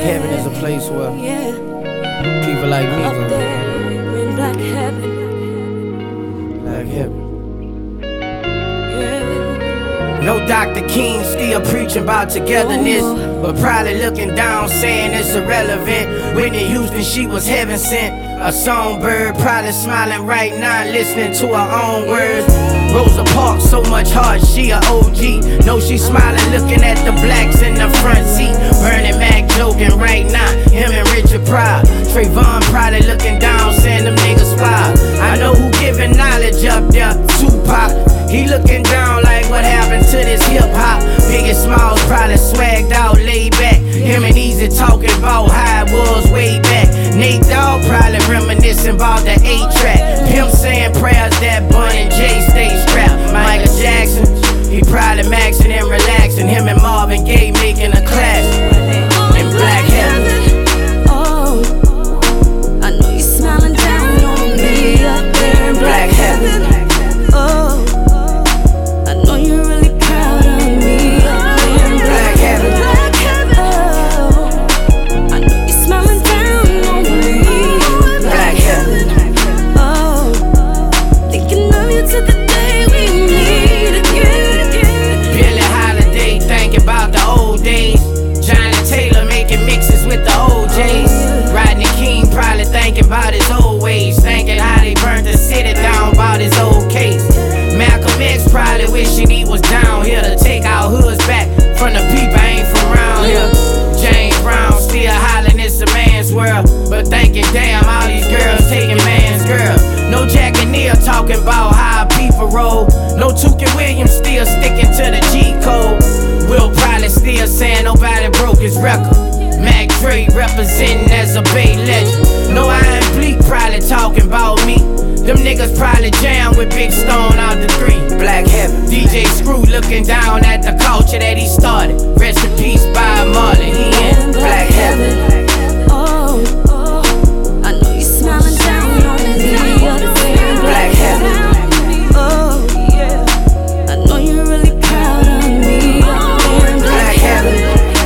heaven is a place where people like me go. Black heaven. Black heaven. No Dr. King still preaching about togetherness, but probably looking down saying it's irrelevant. Whitney Houston, she was heaven sent. A songbird probably smiling right now, listening to her own words. Rosa Parks, so much heart, she a OG. No, she smiling, looking at the blacks in the front seat. Bernie Mac joking right now, him and Richard Pryor. Trayvon probably looking down, saying them niggas wild. I know who giving knowledge up there, Tupac. He looking down like what happened to this hip hop. Biggie Smalls probably swagged out, laid back. Him and Easy talking about how it was way back. Nate Dogg probably reminiscing about the 8-track. Pimp saying prayers that Bun and Jay stay strapped. Michael Jackson, he probably maxing and relaxing. Him and Marvin Gaye making a clash in Black Heaven. Oh, I know you smiling down on me up there in Black Heaven. Oh, I know you're really proud of me up there in Black Heaven. Black Heaven. Oh, I know you smiling down on me in Black Heaven. Oh, thinking of you to the day we meet again. Billie Holiday thinking about the old days. Johnny Taylor making mixes with the OJs. Rodney King probably thinking about his old ways, thinking how they burned the city down about his old case. Malcolm X probably wishing he was down here to take our hoods back from the people ain't from around here. James Brown still hollering it's a man's world, but thinking damn all these girls taking man's girl. No Jack and Neil talking about how people roll. No Tookie Williams still sticking to the G code. Will probably still saying nobody broke his record. Mac Dre representing as a Bay legend. No Iron Bleak probably talking about me. Them niggas probably jam with Big Stone out the 3. Black Heaven. DJ Screw looking down at the culture that he started. Rest in peace, Bob Marley. He in Black Heaven. Oh, I know you smiling down on me up there in Black Heaven. Oh, yeah, I know you're really proud of me up there in Black Heaven.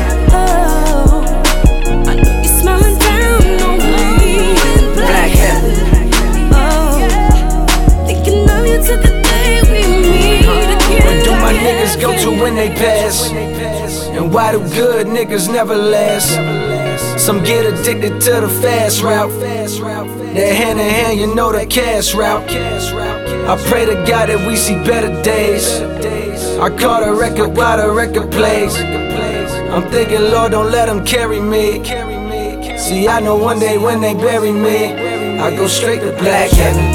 Oh, I know you smiling down on me in Black Heaven. Oh, thinking of you to the day we meet again. Where do my niggas go to when they pass? And why do good niggas never last? Some get addicted to the fast route. That hand in hand, you know the cash route. I pray to God that we see better days. I call the record while the record plays. I'm thinking, Lord, don't let them carry me. See, I know one day when they bury me, I go straight to Black Heaven.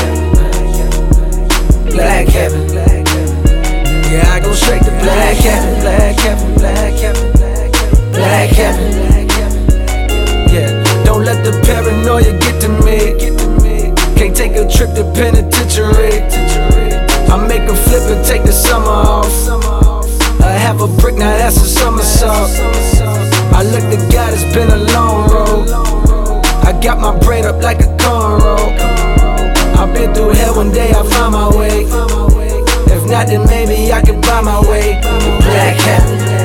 Black Heaven. Yeah, I go straight to Black Heaven. Black Heaven. Black Heaven. Black Heaven. Yeah, don't let the paranoia get to me. Can't take a trip to penitentiary. I make a flip and take the summer off. I have a brick, now that's a somersault. I look to God, it's been a long road. I got my braid up like a cornrow. I've been through hell, one day I find my way. If not, then maybe I can buy my way to Black Heaven.